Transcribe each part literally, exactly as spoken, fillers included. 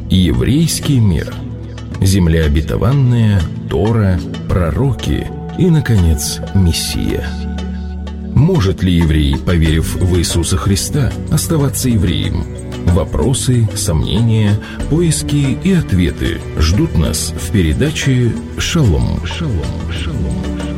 Еврейский мир. Земля обетованная, Тора, пророки и, наконец, Мессия. Может ли еврей, поверив в Иисуса Христа, оставаться евреем? Вопросы, сомнения, поиски и ответы ждут нас в передаче «Шалом». Шалом. Шалом.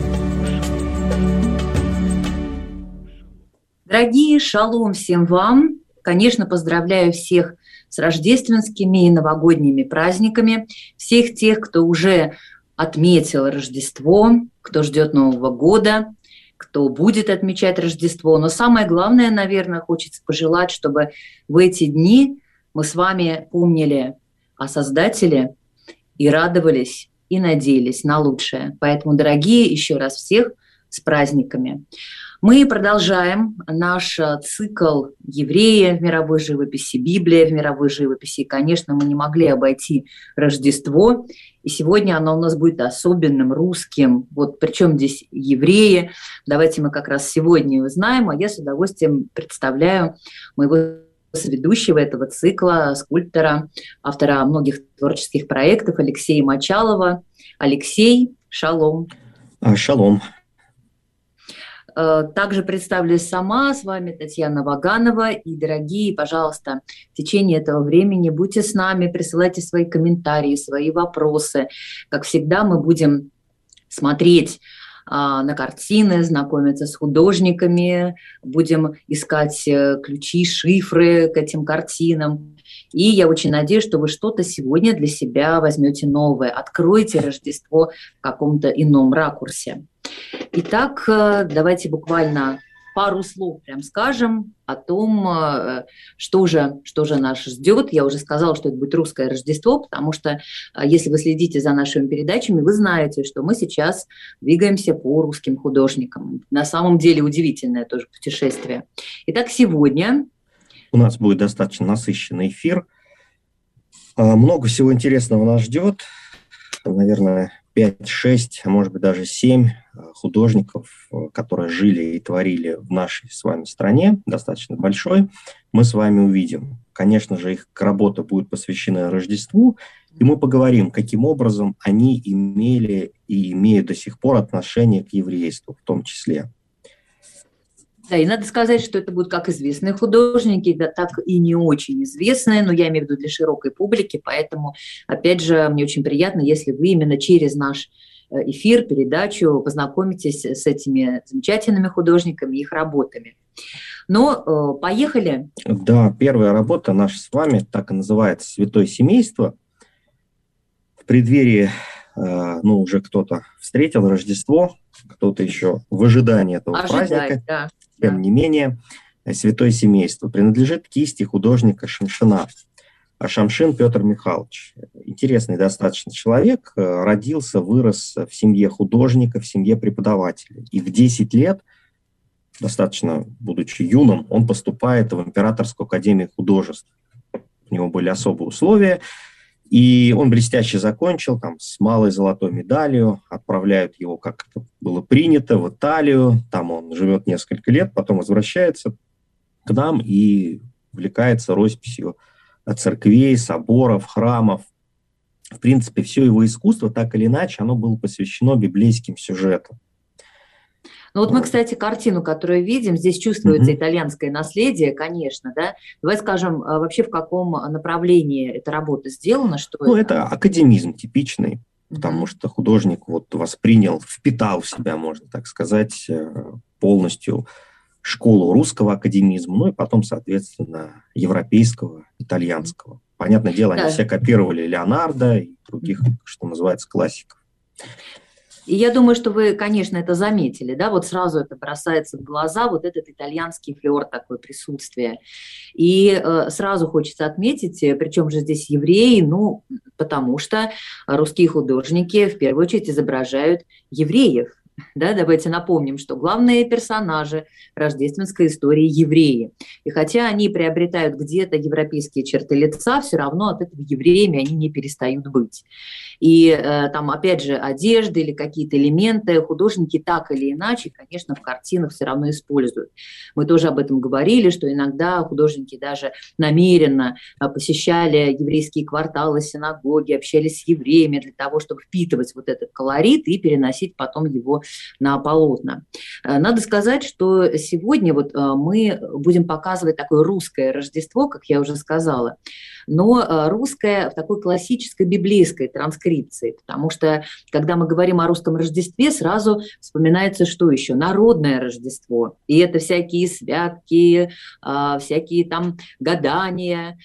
Дорогие, шалом всем вам! Конечно, поздравляю всех с рождественскими и новогодними праздниками, всех тех, кто уже отметил Рождество, кто ждет Нового года, кто будет отмечать Рождество. Но самое главное, наверное, хочется пожелать, чтобы в эти дни мы с вами помнили о Создателе и радовались, и надеялись на лучшее. Поэтому, дорогие, еще раз всех с праздниками. Мы продолжаем наш цикл «Евреи в мировой живописи», «Библия в мировой живописи». И, конечно, мы не могли обойти Рождество. И сегодня оно у нас будет особенным, русским. Вот причем здесь евреи. Давайте мы как раз сегодня узнаем. А я с удовольствием представляю моего соведущего этого цикла, скульптора, автора многих творческих проектов Алексея Мочалова. Алексей, шалом. Шалом. Также представлюсь сама, с вами Татьяна Ваганова. И, дорогие, пожалуйста, в течение этого времени будьте с нами, присылайте свои комментарии, свои вопросы. Как всегда, мы будем смотреть а, на картины, знакомиться с художниками, будем искать ключи, шифры к этим картинам. И я очень надеюсь, что вы что-то сегодня для себя возьмете новое, откроете Рождество в каком-то ином ракурсе. Итак, давайте буквально пару слов прям скажем о том, что же, что же нас ждет. Я уже сказала, что это будет русское Рождество, потому что, если вы следите за нашими передачами, вы знаете, что мы сейчас двигаемся по русским художникам. На самом деле удивительное тоже путешествие. Итак, сегодня... У нас будет достаточно насыщенный эфир. Много всего интересного нас ждет. Наверное, пять-шесть, а может быть даже семь художников, которые жили и творили в нашей с вами стране, достаточно большой, мы с вами увидим. Конечно же, их работа будет посвящена Рождеству, и мы поговорим, каким образом они имели и имеют до сих пор отношение к еврейству в том числе. Да, и надо сказать, что это будут как известные художники, да, так и не очень известные, но я имею в виду для широкой публики, поэтому, опять же, мне очень приятно, если вы именно через наш эфир, передачу познакомитесь с этими замечательными художниками и их работами. Но э, поехали. Да, первая работа наша с вами так и называется «Святое семейство». В преддверии, э, ну, уже кто-то встретил Рождество, кто-то еще в ожидании этого Ожидать, праздника. Да. Тем не менее, «Святое семейство» принадлежит кисти художника Шамшина. А Шамшин Петр Михайлович. Интересный достаточно человек. Родился, вырос в семье художника, в семье преподавателя. И в десять лет, достаточно будучи юным, он поступает в Императорскую академию художеств. У него были особые условия. И он блестяще закончил, там, с малой золотой медалью, отправляют его, как это было принято, в Италию, там он живет несколько лет, потом возвращается к нам и увлекается росписью церквей, соборов, храмов. В принципе, все его искусство, так или иначе, оно было посвящено библейским сюжетам. Ну вот мы, кстати, картину, которую видим, здесь чувствуется mm-hmm. итальянское наследие, конечно, да. Давай скажем, вообще в каком направлении эта работа сделана? Что ну, это? это академизм типичный, mm-hmm. потому что художник вот воспринял, впитал в себя, можно так сказать, полностью школу русского академизма, ну и потом, соответственно, европейского, итальянского. Понятное дело, да. Они все копировали Леонардо и других, mm-hmm. что называется, классиков. И я думаю, что вы, конечно, это заметили, да, вот сразу это бросается в глаза, вот этот итальянский флёр, такое присутствие. И э, сразу хочется отметить, причем же здесь евреи, ну, потому что русские художники в первую очередь изображают евреев. Да, давайте напомним, что главные персонажи рождественской истории – евреи. И хотя они приобретают где-то европейские черты лица, все равно от этого евреями они не перестают быть. И э, там, опять же, одежды или какие-то элементы художники так или иначе, конечно, в картинах все равно используют. Мы тоже об этом говорили, что иногда художники даже намеренно э, посещали еврейские кварталы, синагоги, общались с евреями для того, чтобы впитывать вот этот колорит и переносить потом его на полотна. Надо сказать, что сегодня вот мы будем показывать такое русское Рождество, как я уже сказала, но русское в такой классической библейской транскрипции, потому что, когда мы говорим о русском Рождестве, сразу вспоминается, что еще? Народное Рождество. И это всякие святки, всякие там гадания,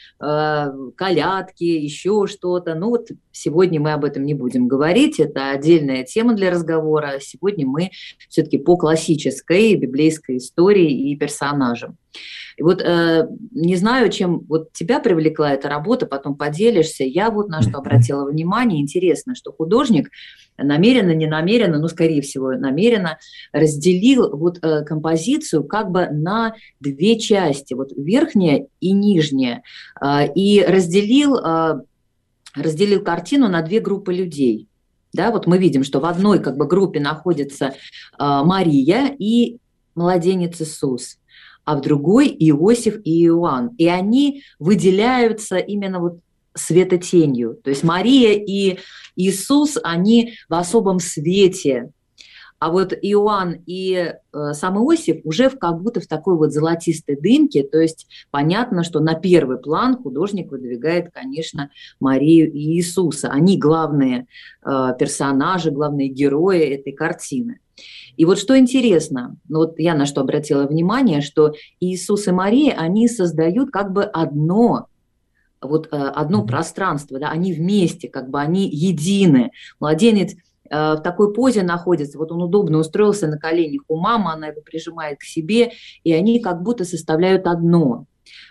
колядки, еще что-то. Ну вот сегодня мы об этом не будем говорить, это отдельная тема для разговора. Сегодня мы все-таки по классической библейской истории и персонажам. И вот э, не знаю, чем вот тебя привлекла эта работа, потом поделишься. Я вот на что обратила внимание. Интересно, что художник намеренно, не намеренно, ну, скорее всего, намеренно разделил вот э, композицию как бы на две части, вот верхняя и нижняя, э, и разделил, э, разделил картину на две группы людей. Да, вот мы видим, что в одной как бы группе находится э, Мария и младенец Иисус, а в другой Иосиф и Иоанн. И они выделяются именно вот светотенью. То есть Мария и Иисус, они в особом свете, а вот Иоанн и э, сам Иосиф уже в, как будто в такой вот золотистой дымке. То есть понятно, что на первый план художник выдвигает, конечно, Марию и Иисуса. Они главные э, персонажи, главные герои этой картины. И вот что интересно, ну вот я на что обратила внимание, что Иисус и Мария, они создают как бы одно, вот одно пространство, да, они вместе, как бы они едины. Младенец в такой позе находится, вот он удобно устроился на коленях у мамы, она его прижимает к себе, и они как будто составляют одно.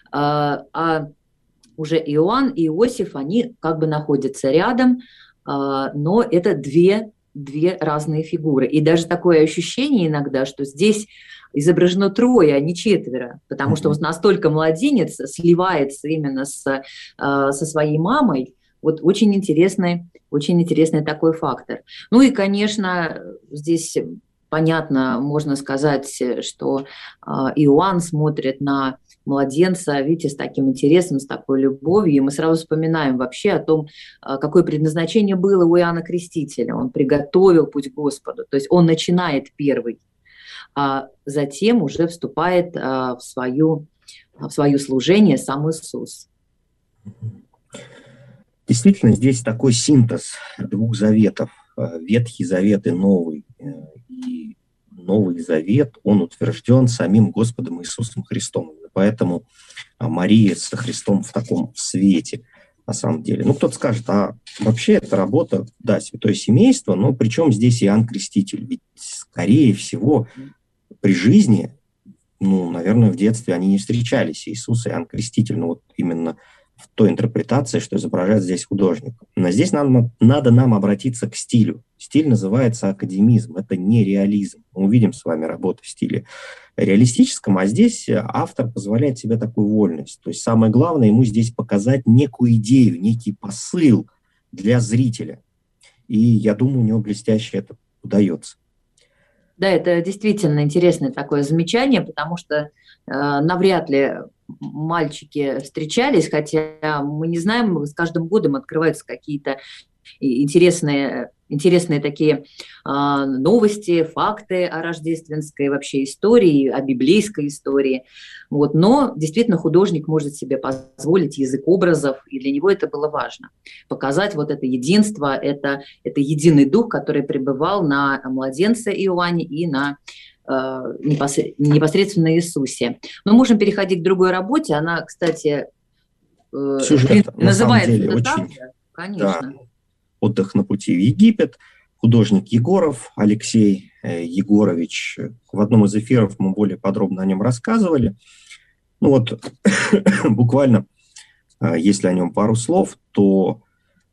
А уже Иоанн и Иосиф, они как бы находятся рядом, но это две две разные фигуры. И даже такое ощущение иногда, что здесь изображено трое, а не четверо, потому что вот настолько младенец сливается именно с, со своей мамой. Вот очень интересный, очень интересный такой фактор. Ну и, конечно, здесь понятно, можно сказать, что Иоанн смотрит на младенца, видите, с таким интересом, с такой любовью. И мы сразу вспоминаем вообще о том, какое предназначение было у Иоанна Крестителя. Он приготовил путь к Господу. То есть он начинает первый, а затем уже вступает в, свою, в свое служение сам Иисус. Действительно, здесь такой синтез двух заветов. Ветхий Завет и Новый. И Новый Завет, он утвержден самим Господом Иисусом Христом. Поэтому Мария со Христом в таком свете, на самом деле. Ну, кто-то скажет, а вообще эта работа, да, святое семейство, но при чем здесь Иоанн Креститель? Ведь, скорее всего, при жизни, ну, наверное, в детстве они не встречались, Иисус и Иоанн Креститель, ну, вот именно в той интерпретации, что изображает здесь художник. Но здесь нам, надо нам обратиться к стилю. Стиль называется академизм, это не реализм. Мы увидим с вами работу в стиле реалистическом, а здесь автор позволяет себе такую вольность. То есть самое главное ему здесь показать некую идею, некий посыл для зрителя. И я думаю, у него блестяще это удается. Да, это действительно интересное такое замечание, потому что э, навряд ли мальчики встречались, хотя мы не знаем, с каждым годом открываются какие-то интересные, интересные такие э, новости, факты о рождественской вообще истории, о библейской истории. Вот. Но действительно художник может себе позволить язык образов, и для него это было важно. Показать вот это единство, это, это единый дух, который пребывал на младенце Иоанне и на э, непосредственно Иисусе. Мы можем переходить к другой работе. Она, кстати, э, Сюжет, называется деле, очень, так, конечно. Да. «Отдых на пути в Египет». Художник Егоров, Алексей Егорович. В одном из эфиров мы более подробно о нем рассказывали. Ну вот, буквально, если о нем пару слов, то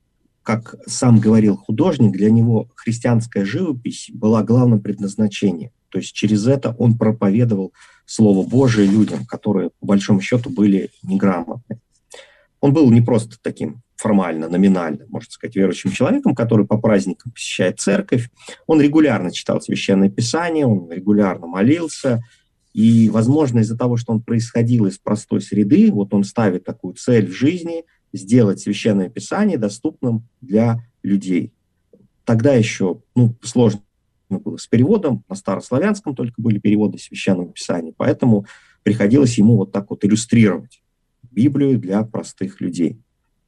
как сам говорил художник, для него христианская живопись была главным предназначением. То есть через это он проповедовал Слово Божие людям, которые, по большому счету, были неграмотны. Он был не просто таким формально, номинально, можно сказать, верующим человеком, который по праздникам посещает церковь. Он регулярно читал Священное Писание, он регулярно молился. И, возможно, из-за того, что он происходил из простой среды, вот он ставит такую цель в жизни – сделать Священное Писание доступным для людей. Тогда еще ну, сложно было с переводом, на старославянском только были переводы Священного Писания, поэтому приходилось ему вот так вот иллюстрировать Библию для простых людей.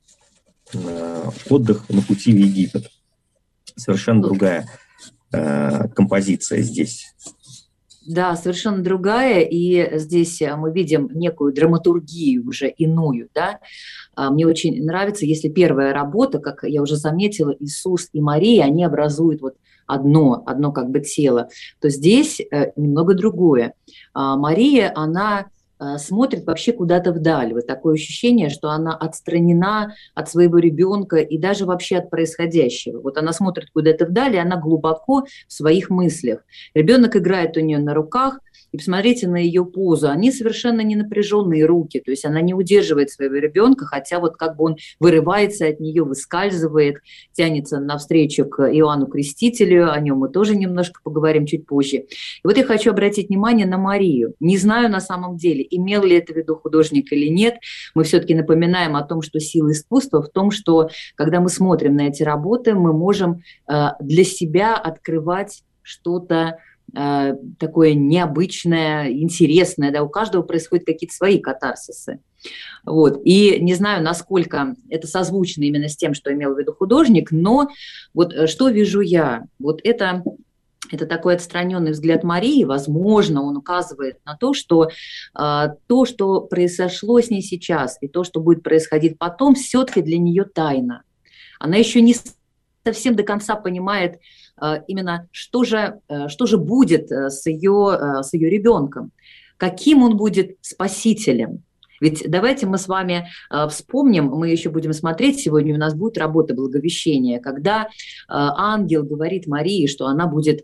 Отдых на пути в Египет. Совершенно другая э, композиция здесь. Да, совершенно другая, и здесь мы видим некую драматургию уже иную, да. Мне очень нравится, если первая работа, как я уже заметила, Иисус и Мария, они образуют вот одно, одно как бы тело, то здесь немного другое. Мария, она смотрит вообще куда-то вдаль. Вот такое ощущение, что она отстранена от своего ребенка и даже вообще от происходящего. Вот она смотрит куда-то вдаль, и она глубоко в своих мыслях. Ребенок играет у нее на руках, и посмотрите на ее позу. Они совершенно не напряженные руки, то есть она не удерживает своего ребенка, хотя вот как бы он вырывается от нее, выскальзывает, тянется навстречу к Иоанну Крестителю, о нем мы тоже немножко поговорим чуть позже. И вот я хочу обратить внимание на Марию. Не знаю на самом деле, имел ли это в виду художник или нет, мы все-таки напоминаем о том, что сила искусства в том, что когда мы смотрим на эти работы, мы можем для себя открывать что-то такое необычное, интересное, да, у каждого происходят какие-то свои катарсисы. Вот. И не знаю, насколько это созвучно именно с тем, что имел в виду художник, но вот что вижу я, вот это, это такой отстраненный взгляд Марии, возможно, он указывает на то, что э, то, что произошло с ней сейчас, и то, что будет происходить потом, все-таки для нее тайна. Она еще не совсем до конца понимает именно, что же, что же будет с ее, с ее ребенком, каким он будет спасителем. Ведь давайте мы с вами вспомним, мы еще будем смотреть, сегодня у нас будет работа Благовещения, когда ангел говорит Марии, что она будет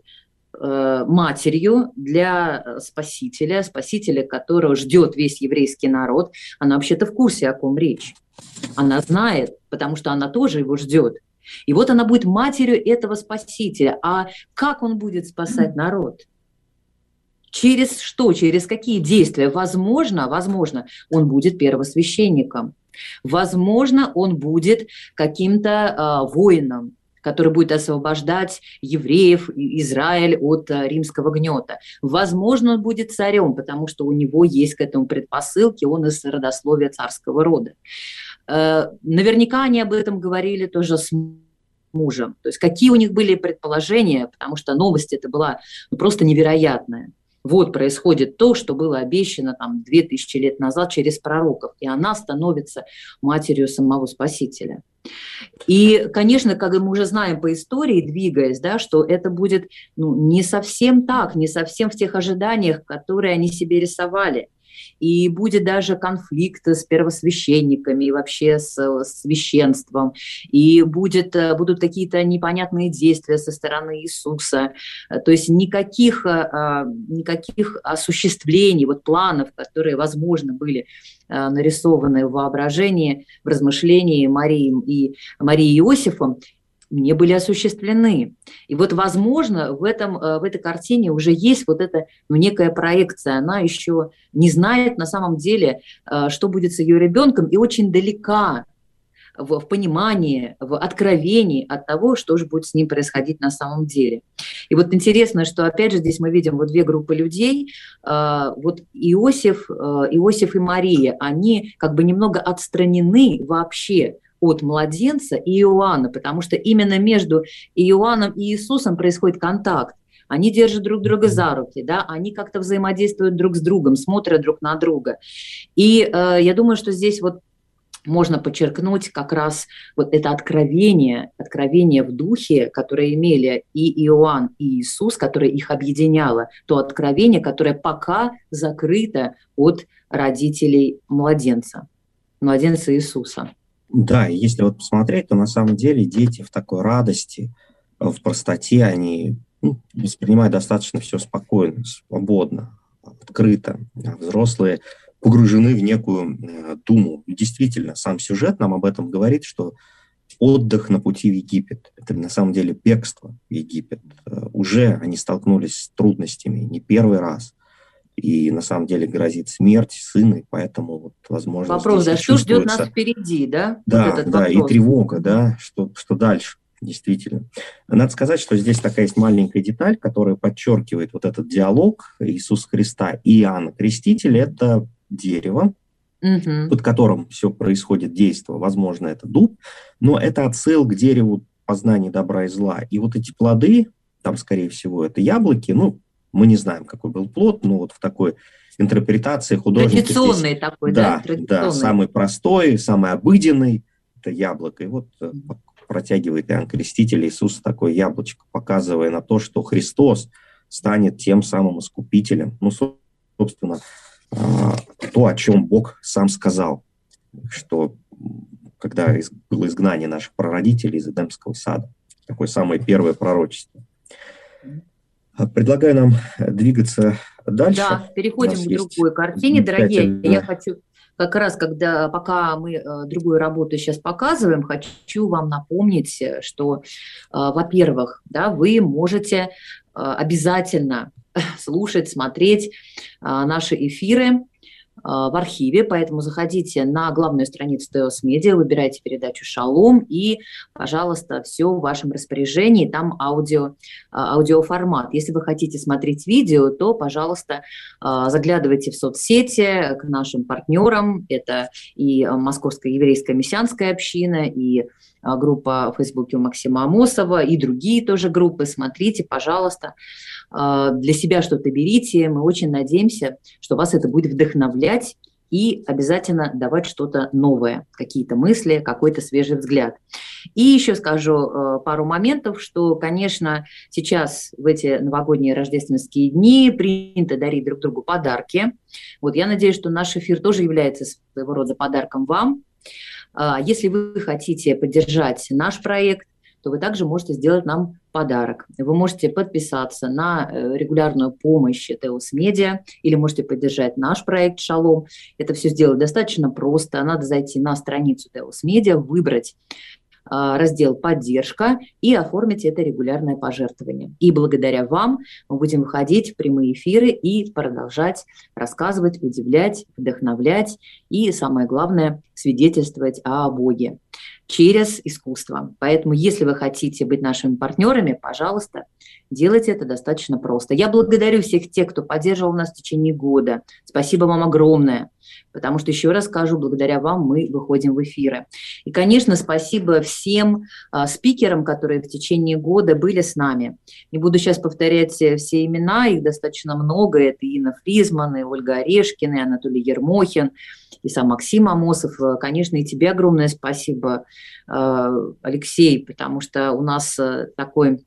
матерью для спасителя, спасителя, которого ждет весь еврейский народ. Она вообще-то в курсе, о ком речь. Она знает, потому что она тоже его ждет. И вот она будет матерью этого спасителя. А как он будет спасать народ? Через что? Через какие действия? Возможно, возможно, он будет первосвященником. Возможно, он будет каким-то э, воином, который будет освобождать евреев, Израиль от э, римского гнета. Возможно, он будет царем, потому что у него есть к этому предпосылки, он из родословия царского рода. Наверняка они об этом говорили тоже с мужем. То есть какие у них были предположения, потому что новость это была ну, просто невероятная. Вот происходит то, что было обещано там две тысячи лет назад через пророков, и она становится матерью самого Спасителя. И, конечно, как мы уже знаем по истории, двигаясь, да, что это будет ну, не совсем так, не совсем в тех ожиданиях, которые они себе рисовали. И будет даже конфликт с первосвященниками и вообще с, с священством, и будет, будут какие-то непонятные действия со стороны Иисуса, то есть никаких, никаких осуществлений, вот планов, которые, возможно, были нарисованы в воображении, в размышлении Марии и Марии и Иосифом, не были осуществлены. И вот, возможно, в, этом, в этой картине уже есть вот эта ну, некая проекция. Она еще не знает на самом деле, что будет с ее ребенком, и очень далека в, в понимании, в откровении от того, что же будет с ним происходить на самом деле. И вот интересно, что опять же здесь мы видим вот две группы людей. Вот Иосиф, Иосиф и Мария, они как бы немного отстранены вообще от младенца и Иоанна, потому что именно между Иоанном и Иисусом происходит контакт. Они держат друг друга за руки, да, они как-то взаимодействуют друг с другом, смотрят друг на друга. И э, я думаю, что здесь вот можно подчеркнуть как раз вот это откровение, откровение в духе, которое имели и Иоанн, и Иисус, которое их объединяло, то откровение, которое пока закрыто от родителей младенца, младенца Иисуса. Да, и если вот посмотреть, то на самом деле дети в такой радости, в простоте, они ну, воспринимают достаточно все спокойно, свободно, открыто. А взрослые погружены в некую э, думу. И действительно, сам сюжет нам об этом говорит, что отдых на пути в Египет, это на самом деле бегство в Египет. Э, Уже они столкнулись с трудностями не первый раз. И на самом деле грозит смерть сына, и поэтому, вот, возможно, Вопрос, здесь да, и что ждет нас чувствуется. впереди, да? Вот Да, этот да, и вопрос. тревога, да, что, что дальше, действительно. Надо сказать, что здесь такая есть маленькая деталь, которая подчеркивает вот этот диалог Иисуса Христа и Иоанна Крестителя. Это дерево, Мгм. под которым все происходит действие. Возможно, это дуб, но это отсыл к дереву познания добра и зла. И вот эти плоды, там, скорее всего, это яблоки, ну, мы не знаем, какой был плод, но вот в такой интерпретации художника здесь, Традиционный такой, да? да, да, Традиционный. самый простой, самый обыденный, это яблоко. И вот э, Мгм. протягивает Иоанн Креститель Иисусу такое яблочко, показывая на то, что Христос станет тем самым искупителем. Ну, со- собственно, а, то, о чем Бог сам сказал, что м, когда из- было изгнание наших прародителей из Эдемского сада. Такое самое первое пророчество. А, Предлагаю нам э, двигаться дальше. Да, У переходим нас к есть другой картине. Дорогие, я замечательная... хочу как раз, когда пока мы э, другую работу сейчас показываем, хочу вам напомнить, э, что, э, во-первых, да, вы можете э, обязательно слушать, смотреть э, наши эфиры в архиве, поэтому заходите на главную страницу Теос Медиа, выбирайте передачу «Шалом» и, пожалуйста, все в вашем распоряжении, там аудио, аудиоформат. Если вы хотите смотреть видео, то, пожалуйста, заглядывайте в соцсети к нашим партнерам, это и Московская еврейская мессианская община, и группа в Фейсбуке у Максима Амосова, и другие тоже группы, смотрите, пожалуйста. Для себя что-то берите. Мы очень надеемся, что вас это будет вдохновлять и обязательно давать что-то новое, какие-то мысли, какой-то свежий взгляд. И еще скажу пару моментов, что, конечно, сейчас в эти новогодние рождественские дни принято дарить друг другу подарки. Вот я надеюсь, что наш эфир тоже является своего рода подарком вам. Если вы хотите поддержать наш проект, то вы также можете сделать нам подарок. Вы можете подписаться на регулярную помощь Теос Медиа или можете поддержать наш проект «Шалом». Это все сделать достаточно просто. Надо зайти на страницу Теос Медиа, выбрать раздел «Поддержка» и оформить это регулярное пожертвование. И благодаря вам мы будем выходить в прямые эфиры и продолжать рассказывать, удивлять, вдохновлять и, самое главное, свидетельствовать о Боге через искусство. Поэтому, если вы хотите быть нашими партнерами, пожалуйста, делайте это достаточно просто. Я благодарю всех тех, кто поддерживал нас в течение года. Спасибо вам огромное, потому что, еще раз скажу, благодаря вам мы выходим в эфиры. И, конечно, спасибо всем а, спикерам, которые в течение года были с нами. Не буду сейчас повторять все имена, их достаточно много. Это Инна Фризман, и Ольга Орешкина, и Анатолий Ермохин, и сам Максим Амосов. Конечно, и тебе огромное спасибо, Алексей, потому что у нас такой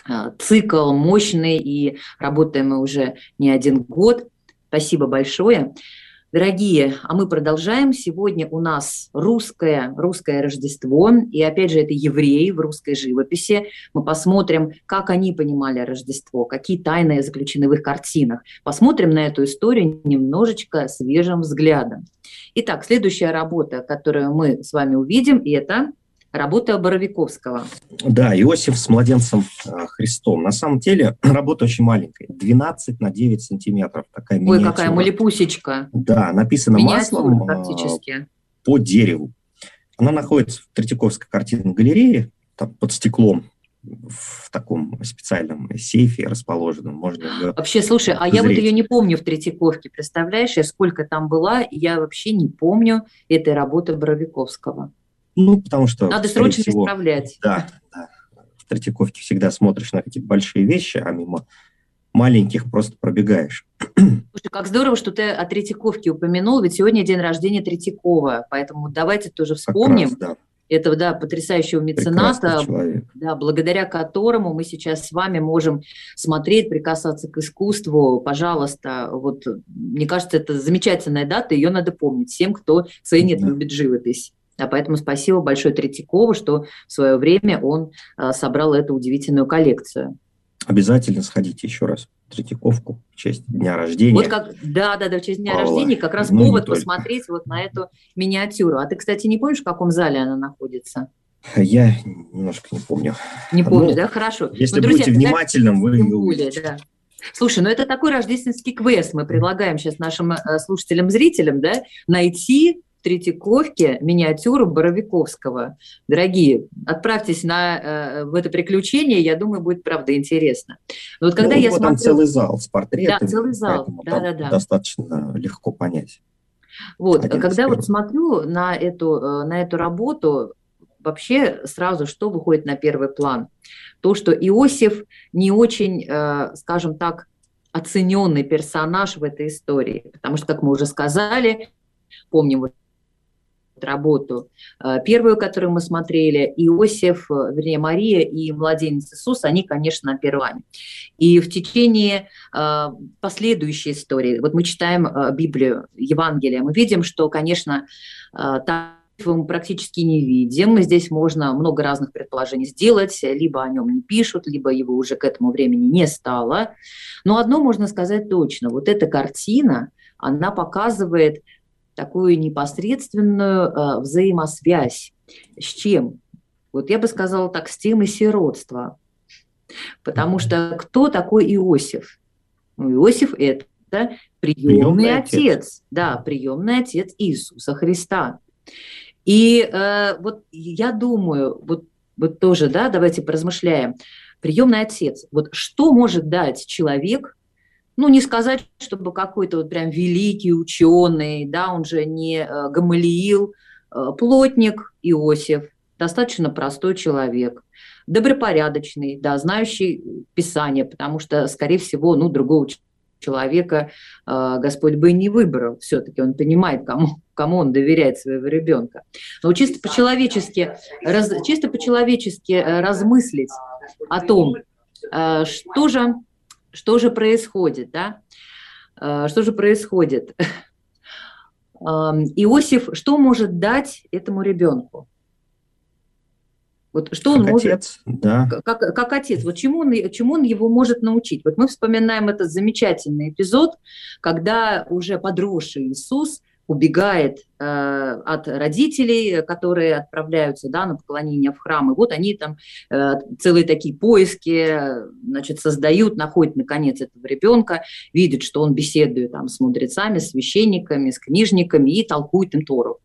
цикл мощный, и работаем мы уже не один год. Спасибо большое. Дорогие, а мы продолжаем. Сегодня у нас русское, русское Рождество, и опять же это евреи в русской живописи. Мы посмотрим, как они понимали Рождество, какие тайны заключены в их картинах. Посмотрим на эту историю немножечко свежим взглядом. Итак, следующая работа, которую мы с вами увидим, это работа Боровиковского. Да, Иосиф с младенцем Христом. На самом деле работа очень маленькая, двенадцать на девять сантиметров. Такая Ой, какая малипусечка. Да, написано миниатюра маслом практически. По дереву. Она находится в Третьяковской картинной галерее, там под стеклом, в таком специальном сейфе расположенном. Можно ее Вообще, слушай, а я вот ее не помню в Третьяковке, представляешь, я сколько там была, я вообще не помню этой работы Боровиковского. Ну, потому что... Надо срочно всего, исправлять. Да, да. В Третьяковке всегда смотришь на какие-то большие вещи, а мимо маленьких просто пробегаешь. Слушай, как здорово, что ты о Третьяковке упомянул, ведь сегодня день рождения Третьякова, поэтому давайте тоже вспомним раз, да. этого, да, потрясающего мецената, да, благодаря которому мы сейчас с вами можем смотреть, прикасаться к искусству. Пожалуйста, вот, мне кажется, это замечательная дата, ее надо помнить всем, кто ценит, да. любит живопись. Да, поэтому спасибо большое Третьякову, что в свое время он э, собрал эту удивительную коллекцию. Обязательно сходите еще раз в Третьяковку в честь дня рождения. Вот как, да, да, да, в честь дня Павла. рождения как раз Ну, повод посмотреть вот на эту миниатюру. А ты, кстати, не помнишь, в каком зале она находится? Я немножко не помню. Не помню, ну, да? Хорошо. Если ну, друзья, будете внимательным, вы тем ее более, увидите. да. Слушай, ну это такой рождественский квест. Мы предлагаем сейчас нашим слушателям, зрителям, да, найти в Третьяковке миниатюру Боровиковского. Дорогие, отправьтесь на, в это приключение, я думаю, будет, правда, интересно. Но вот когда ну, я вот смотрю... там целый зал с портретами, да, целый зал. Да, да, да. достаточно легко понять. Вот, Один когда вот смотрю на эту, на эту работу, вообще сразу что выходит на первый план? То, что Иосиф не очень, скажем так, оцененный персонаж в этой истории, потому что, как мы уже сказали, помним вот работу первую, которую мы смотрели, Иосиф, вернее, Мария и младенец Иисус, они, конечно, на первом плане. И в течение последующей истории, вот мы читаем Библию, Евангелие, мы видим, что, конечно, там мы практически не видим. Здесь можно много разных предположений сделать. Либо о нем не пишут, либо его уже к этому времени не стало. Но одно можно сказать точно. Вот эта картина, она показывает такую непосредственную э, взаимосвязь. С чем? Вот я бы сказала так, с темой сиротства. Потому что кто такой Иосиф? Ну, Иосиф – это приемный, приемный отец. отец. Да, приемный отец Иисуса Христа. И э, вот я думаю, вот, вот тоже, да, давайте поразмышляем. Приемный отец. Вот что может дать человек, ну, не сказать, чтобы какой-то вот прям великий ученый, да, он же не э, Гамалиил, э, плотник Иосиф, достаточно простой человек, добропорядочный, да, знающий Писание, потому что, скорее всего, ну, другого человека, человека э, Господь бы и не выбрал. Все-таки он понимает, кому, кому он доверяет своего ребенка. Но чисто по-человечески, раз, чисто по-человечески э, размыслить о том, э, что же, что же происходит, да? Э, что же происходит. Э, Иосиф, что может дать этому ребенку? Вот что как он может, отец, да. как, как отец, вот чему он, чему он его может научить? Вот мы вспоминаем этот замечательный эпизод, когда уже подросший Иисус убегает э, от родителей, которые отправляются, да, на поклонение в храм, и вот они там э, целые такие поиски, значит, создают, находят наконец этого ребенка, видят, что он беседует там с мудрецами, с священниками, с книжниками и толкует им Тору.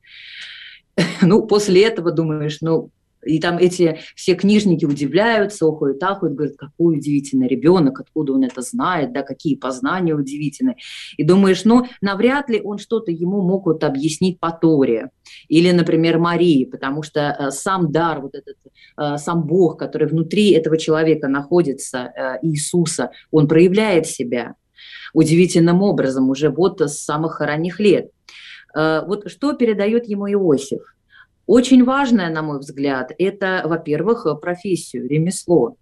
Ну, после этого думаешь, ну, и там эти все книжники удивляются, охают, ахают, говорят, какой удивительный ребенок, откуда он это знает, да, какие познания удивительные. И думаешь, ну, навряд ли он что-то ему мог вот объяснить по Торе. Или, например, Марии, потому что э, сам дар, вот этот, э, сам Бог, который внутри этого человека находится, э, Иисуса, он проявляет себя удивительным образом уже вот с самых ранних лет. Э, вот что передает ему Иосиф? Очень важное, на мой взгляд, это, во-первых, профессию, ремесло.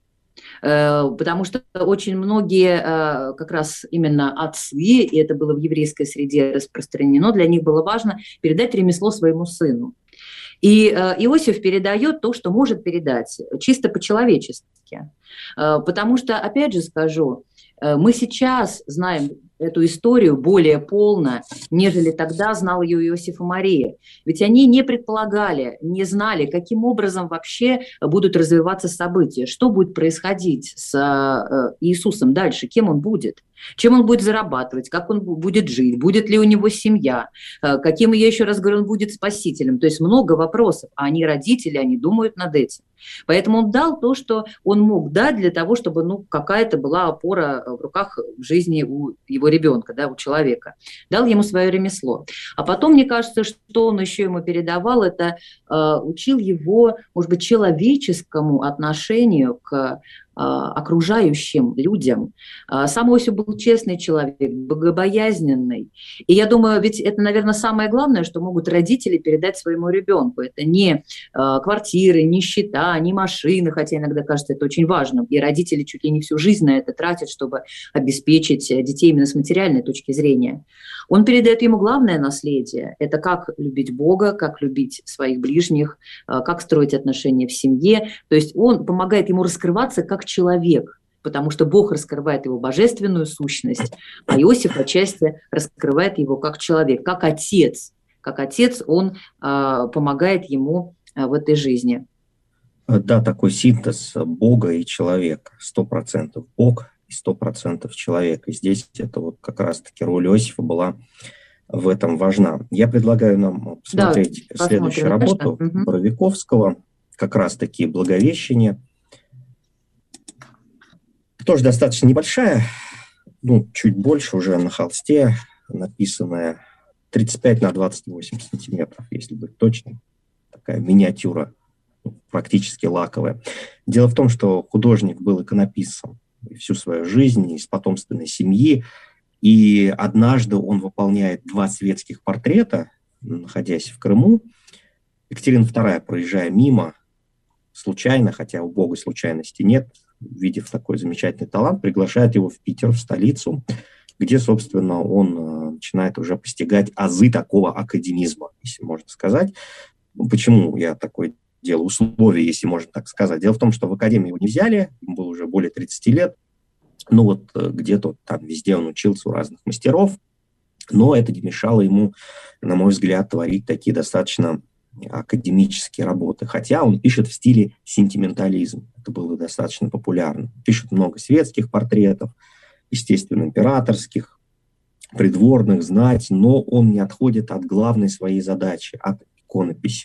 Потому что очень многие как раз именно отцы, и это было в еврейской среде распространено, для них было важно передать ремесло своему сыну. И Иосиф передает то, что может передать, чисто по-человечески. Потому что, опять же скажу, мы сейчас знаем эту историю более полно, нежели тогда знал ее Иосиф и Мария. Ведь они не предполагали, не знали, каким образом вообще будут развиваться события, что будет происходить с Иисусом дальше, кем он будет, чем он будет зарабатывать, как он будет жить, будет ли у него семья, каким, я еще раз говорю, он будет спасителем. То есть много вопросов, а они родители, они думают над этим. Поэтому он дал то, что он мог дать для того, чтобы ну, какая-то была опора в руках в жизни у его ребенка, да, у человека. Дал ему свое ремесло. А потом, мне кажется, что он еще ему передавал, это э, учил его, может быть, человеческому отношению к окружающим людям. Сам Иосиф был честный человек, богобоязненный. И я думаю, ведь это, наверное, самое главное, что могут родители передать своему ребенку. Это не квартиры, не счета, не машины, хотя иногда кажется это очень важным. И родители чуть ли не всю жизнь на это тратят, чтобы обеспечить детей именно с материальной точки зрения. Он передает ему главное наследие. Это как любить Бога, как любить своих ближних, как строить отношения в семье. То есть он помогает ему раскрываться как человек, потому что Бог раскрывает его божественную сущность, а Иосиф отчасти раскрывает его как человек, как отец. Как отец он э, помогает ему э, в этой жизни. Да, такой синтез Бога и человека. Сто процентов Бог и сто процентов человек. И здесь это вот как раз-таки роль Иосифа была в этом важна. Я предлагаю нам посмотреть да, следующую работу угу. Боровиковского, как раз-таки «Благовещение». Тоже достаточно небольшая, ну, чуть больше уже на холсте, написанная тридцать пять на двадцать восемь сантиметров, если быть точным. Такая миниатюра, ну, практически лаковая. Дело в том, что художник был иконописцем всю свою жизнь из потомственной семьи, и однажды он выполняет два светских портрета, находясь в Крыму. Екатерина вторая, проезжая мимо, случайно, хотя у Бога случайности нет, увидев такой замечательный талант, приглашает его в Питер, в столицу, где, собственно, он начинает уже постигать азы такого академизма, если можно сказать. Почему я такое делаю условие, если можно так сказать? Дело в том, что в академию его не взяли, ему было уже более тридцати лет, ну вот где-то там везде он учился у разных мастеров, но это не мешало ему, на мой взгляд, творить такие достаточно академические работы, хотя он пишет в стиле сентиментализм. Это было достаточно популярно. Пишет много светских портретов, естественно, императорских, придворных, знать, но он не отходит от главной своей задачи, от иконописи.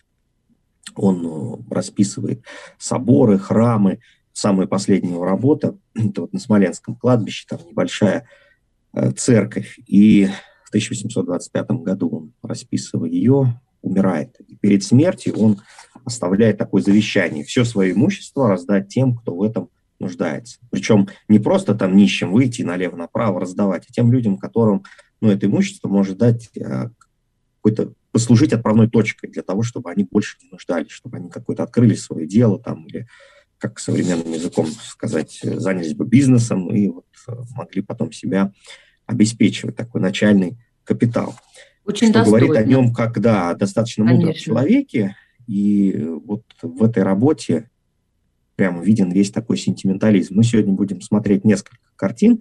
Он расписывает соборы, храмы. Самая последняя его работа, это вот на Смоленском кладбище, там небольшая э, церковь, и в тысяча восемьсот двадцать пятом году он, расписывая ее, умирает. И перед смертью он оставляет такое завещание: все свое имущество раздать тем, кто в этом нуждается. Причем не просто там нищим выйти налево-направо раздавать, а тем людям, которым ну, это имущество может дать э, какой-то, послужить отправной точкой для того, чтобы они больше не нуждались, чтобы они какое-то открыли свое дело там, или, как современным языком сказать, занялись бы бизнесом и вот могли потом себя обеспечивать, такой начальный капитал. Очень что достойно. Говорит о нем как, да, достаточно мудром человеке, и вот в этой работе прямо виден весь такой сентиментализм. Мы сегодня будем смотреть несколько картин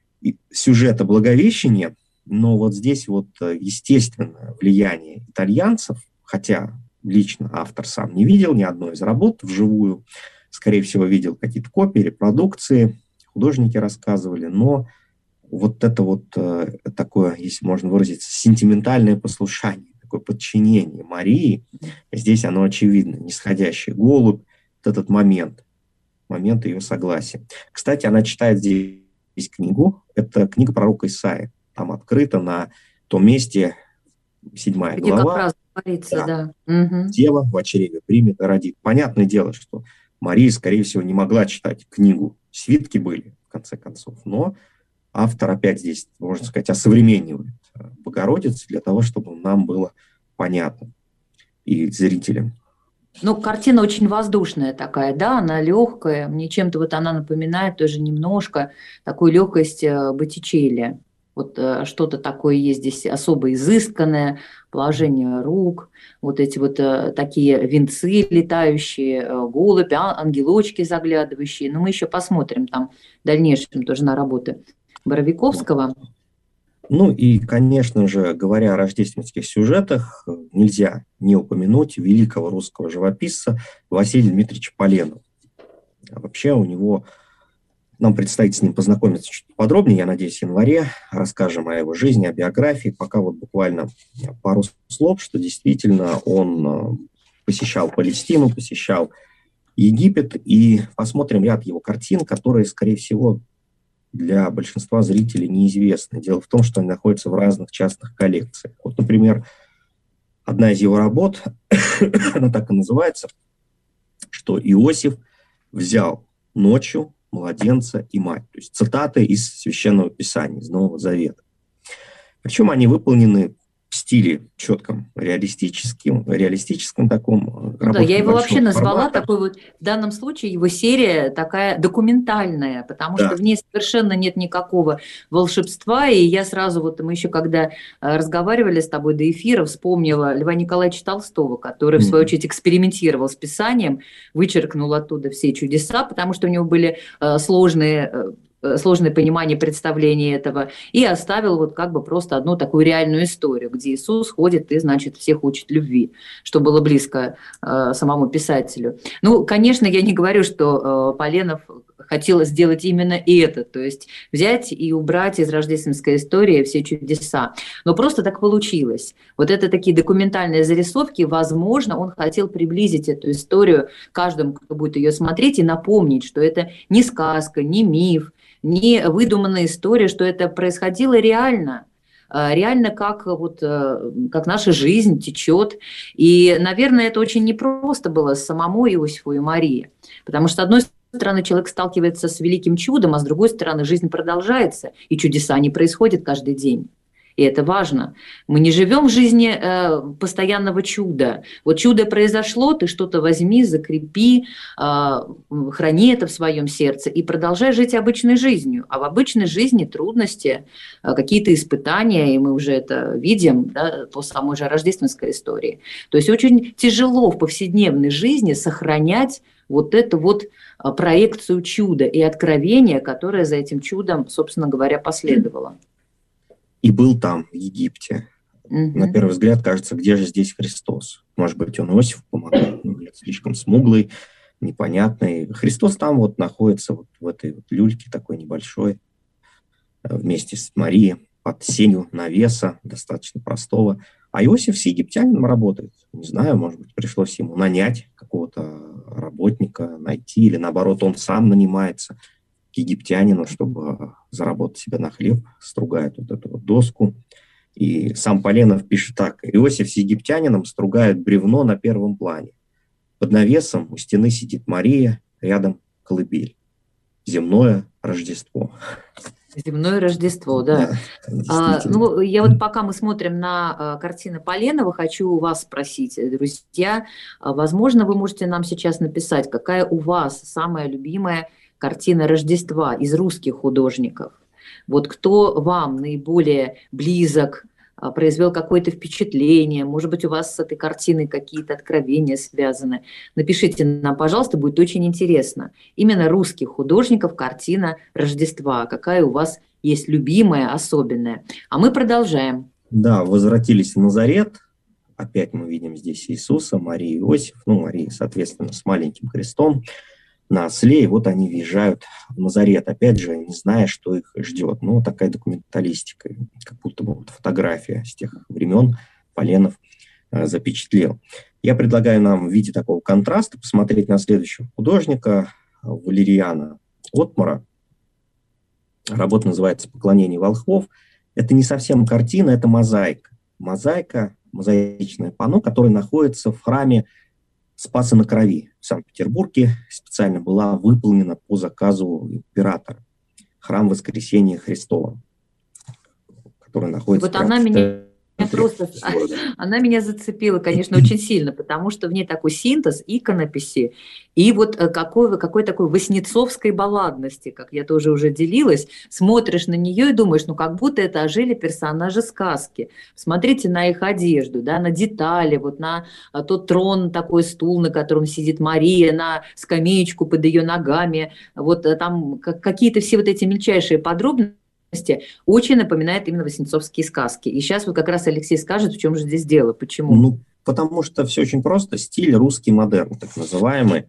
сюжета «Благовещения», но вот здесь вот естественное влияние итальянцев, хотя лично автор сам не видел ни одной из работ вживую, скорее всего, видел какие-то копии, репродукции, художники рассказывали, но вот это вот э, такое, если можно выразиться, сентиментальное послушание, такое подчинение Марии, здесь оно очевидно, нисходящий голубь, вот этот момент, момент ее согласия. Кстати, она читает здесь книгу, это книга пророка Исаии, там открыто на том месте, седьмая где глава. Как раз говорится, да. Да. Тело в чреве примет и родит. Понятное дело, что Мария, скорее всего, не могла читать книгу. Свитки были, в конце концов. Но автор опять здесь, можно сказать, осовременивает Богородицу для того, чтобы нам было понятно и зрителям. Ну, картина очень воздушная такая, да, она легкая. Мне чем-то вот она напоминает тоже немножко такую легкость Боттичелли. Вот э, что-то такое есть здесь особо изысканное, положение рук, вот эти вот э, такие венцы летающие, э, голубь, а, ангелочки заглядывающие. Но мы еще посмотрим там в дальнейшем тоже на работы Боровиковского. Ну и, конечно же, говоря о рождественских сюжетах, нельзя не упомянуть великого русского живописца Василия Дмитриевича Поленова. А вообще у него... Нам предстоит с ним познакомиться чуть подробнее, я надеюсь, в январе. Расскажем о его жизни, о биографии. Пока вот буквально пару слов, что действительно он посещал Палестину, посещал Египет. И посмотрим ряд его картин, которые, скорее всего, для большинства зрителей неизвестны. Дело в том, что они находятся в разных частных коллекциях. Вот, например, одна из его работ, она так и называется, что Иосиф взял ночью младенца и мать. То есть цитаты из Священного Писания, из Нового Завета. Причем они выполнены в стиле четком, реалистическом, реалистическом таком. Ну да, я его вообще назвала формата. такой вот, в данном случае его серия такая документальная, потому да. что в ней совершенно нет никакого волшебства, и я сразу, вот мы еще когда разговаривали с тобой до эфира, вспомнила Льва Николаевича Толстого, который, mm-hmm. в свою очередь, экспериментировал с писанием, вычеркнул оттуда все чудеса, потому что у него были сложные... сложное понимание, представление этого, и оставил вот как бы просто одну такую реальную историю, где Иисус ходит и, значит, всех учит любви, что было близко э, самому писателю. Ну, конечно, я не говорю, что э, Поленов хотел сделать именно это, то есть взять и убрать из рождественской истории все чудеса. Но просто так получилось. Вот это такие документальные зарисовки, возможно, он хотел приблизить эту историю каждому, кто будет ее смотреть, и напомнить, что это не сказка, не миф, не выдуманная история, что это происходило реально, реально как, вот, как наша жизнь течет. И, наверное, это очень непросто было самому Иосифу и Марии, потому что, с одной стороны, человек сталкивается с великим чудом, а с другой стороны, жизнь продолжается, и чудеса не происходят каждый день. И это важно. Мы не живем в жизни э, постоянного чуда. Вот чудо произошло, ты что-то возьми, закрепи, э, храни это в своем сердце и продолжай жить обычной жизнью. А в обычной жизни трудности, э, какие-то испытания, и мы уже это видим, да, по самой же рождественской истории. То есть очень тяжело в повседневной жизни сохранять вот эту вот проекцию чуда и откровения, которое за этим чудом, собственно говоря, последовало. И был там, в Египте. Mm-hmm. На первый взгляд кажется, где же здесь Христос? Может быть, он Иосифу помогает, ну, слишком смуглый, непонятный. Христос там вот находится вот в этой вот люльке такой небольшой, вместе с Марией, под сенью навеса, достаточно простого. А Иосиф с египтянином работает. Не знаю, может быть, пришлось ему нанять какого-то работника, найти, или наоборот, он сам нанимается к египтянину, чтобы заработать себе на хлеб, стругает вот эту вот доску. И сам Поленов пишет так: Иосиф с египтянином стругают бревно на первом плане. Под навесом у стены сидит Мария, рядом колыбель. Земное Рождество. Земное Рождество, да. да а, ну, я вот пока мы смотрим на а, картины Поленова, хочу у вас спросить, друзья, а, возможно, вы можете нам сейчас написать, какая у вас самая любимая картина Рождества из русских художников. Вот кто вам наиболее близок, произвел какое-то впечатление, может быть, у вас с этой картиной какие-то откровения связаны. Напишите нам, пожалуйста, будет очень интересно. Именно русских художников картина Рождества. Какая у вас есть любимая, особенная. А мы продолжаем. Да, возвратились в Назарет. Опять мы видим здесь Иисуса, Марию, Иосиф. Ну, Мария, соответственно, с маленьким крестом на осле, и вот они въезжают в Назарет, опять же, не зная, что их ждет. Ну, такая документалистика, как будто бы вот фотография с тех времен Поленов э, запечатлел. Я предлагаю нам в виде такого контраста посмотреть на следующего художника, Валериана Оттмара. Работа называется «Поклонение волхвов». Это не совсем картина, это мозаика. Мозаика, мозаичное панно, которое находится в храме Спаса на Крови в Санкт-Петербурге, специально была выполнена по заказу императора. Храм Воскресения Христова, который находится... Вот она меня просто... Она меня зацепила, конечно, очень сильно, потому что в ней такой синтез иконописи и вот какой, какой такой воснецовской балладности, как я тоже уже делилась. Смотришь на нее и думаешь, ну как будто это ожили персонажи сказки. Смотрите на их одежду, да, на детали, вот на тот трон, такой стул, на котором сидит Мария, на скамеечку под ее ногами. Вот там какие-то все вот эти мельчайшие подробности очень напоминает именно воснецовские сказки. И сейчас вот как раз Алексей скажет, в чем же здесь дело, почему. Ну, потому что все очень просто. Стиль русский модерн, так называемый.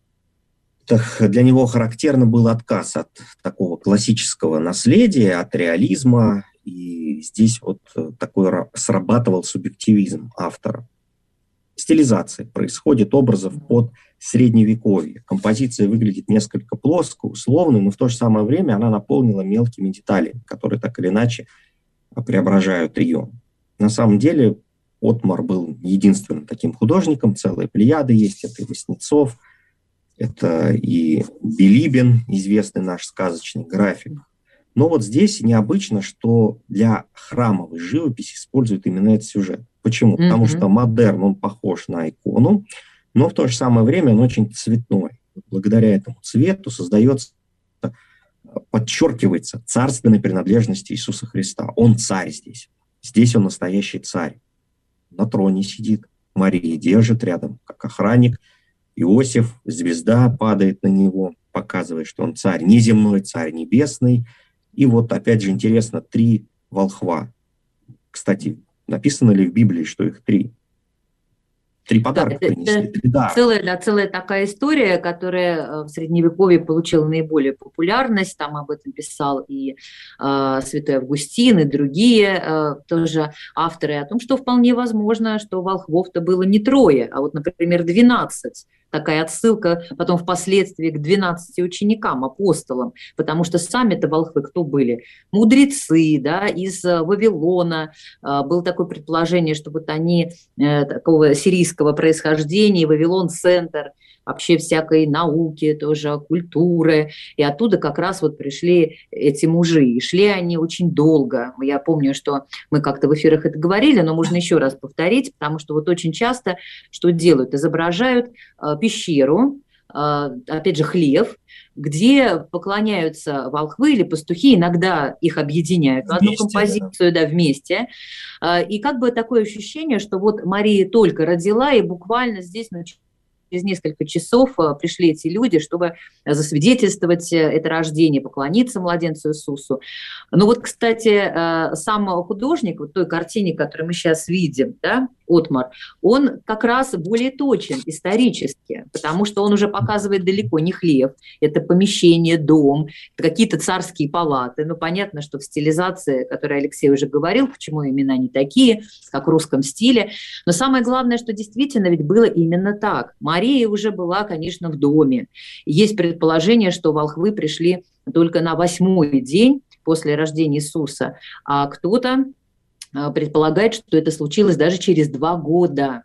Так, для него характерно был отказ от такого классического наследия, от реализма. И здесь вот такой срабатывал субъективизм автора. Стилизация происходит образов под средневековье. Композиция выглядит несколько плоско, условно, но в то же самое время она наполнена мелкими деталями, которые так или иначе преображают ее. На самом деле Оттмар был единственным таким художником, целая плеяда есть, это и Воснецов, это и Билибин, известный наш сказочный график. Но вот здесь необычно, что для храмовой живописи используют именно этот сюжет. Почему? Mm-hmm. Потому что модерн, он похож на икону, но в то же самое время он очень цветной. Благодаря этому цвету создается, подчеркивается царственная принадлежность Иисуса Христа. Он царь здесь. Здесь он настоящий царь. На троне сидит, Мария держит рядом, как охранник. Иосиф, звезда падает на него, показывает, что он царь неземной, царь небесный. И вот, опять же, интересно, три волхва. Кстати, написано ли в Библии, что их три? Три подарка да, принесли. Это, три дара. Целая, да, целая такая история, которая в Средневековье получила наиболее популярность. Там об этом писал и э, святой Августин, и другие э, тоже авторы, о том, что вполне возможно, что волхвов-то было не трое, а вот, например, двенадцать. Такая отсылка потом впоследствии к двенадцати ученикам, апостолам, потому что сами-то волхвы кто были? Мудрецы, да, из Вавилона. Было такое предположение, что вот они такого сирийского происхождения, Вавилон-центр, вообще всякой науки, тоже культуры. И оттуда как раз вот пришли эти мужи. И шли они очень долго. Я помню, что мы как-то в эфирах это говорили, но можно еще раз повторить, потому что вот очень часто что делают? Изображают э, пещеру, э, опять же, хлев, где поклоняются волхвы или пастухи, иногда их объединяют в одну композицию, да, вместе. И как бы такое ощущение, что вот Мария только родила, и буквально здесь началось через несколько часов пришли эти люди, чтобы засвидетельствовать это рождение, поклониться младенцу Иисусу. Ну вот, кстати, сам художник, вот той картине, которую мы сейчас видим, да, Отмар, он как раз более точен исторически, потому что он уже показывает далеко не хлев, это помещение, дом, это какие-то царские палаты. Ну, понятно, что в стилизации, о которой Алексей уже говорил, почему имена не такие, как в русском стиле. Но самое главное, что действительно ведь было именно так. Мария уже была, конечно, в доме. Есть предположение, что волхвы пришли только на восьмой день после рождения Иисуса, а кто-то предполагает, что это случилось даже через два года,